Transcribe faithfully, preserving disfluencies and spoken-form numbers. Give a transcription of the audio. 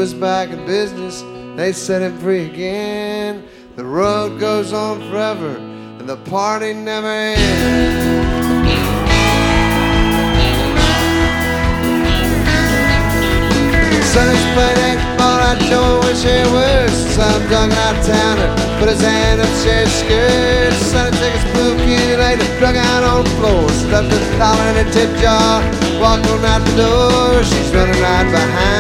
was back in business, they set him free again. The road goes on forever, and the party never ends. Sonny's playing ball, I Joe wish he was. Some dug out town and put his hand up Sherry's skirt. Sonny took his blue key, laid the drug out on the floor, stuffed his dollar in a tip jar, walked on out the door. She's running right behind.